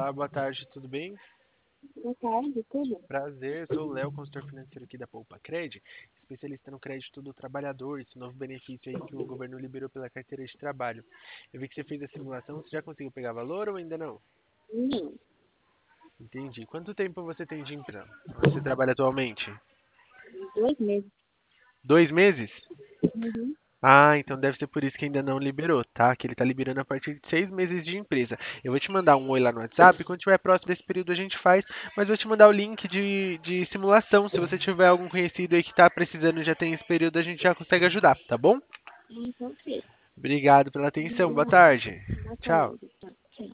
Olá, boa tarde, tudo bem? Boa tarde, tudo? Prazer, sou o Léo, consultor financeiro aqui da Poupa Cred, especialista no crédito do trabalhador, esse novo benefício aí que o governo liberou pela carteira de trabalho. Eu vi que você fez a simulação, você já conseguiu pegar valor ou ainda não? Não, Entendi. Quanto tempo você tem de empresa? Você trabalha atualmente? 2 meses. 2 meses? Uhum. Ah, então deve ser por isso que ainda não liberou, tá? Que ele tá liberando a partir de 6 meses de empresa. Eu vou te mandar um oi lá no WhatsApp, quando tiver próximo desse período a gente faz, mas vou te mandar o link de simulação. Se você tiver algum conhecido aí que tá precisando e já tem esse período, a gente já consegue ajudar, tá bom? Então, ok. Obrigado pela atenção, boa tarde. Boa Tchau. tarde. Tá.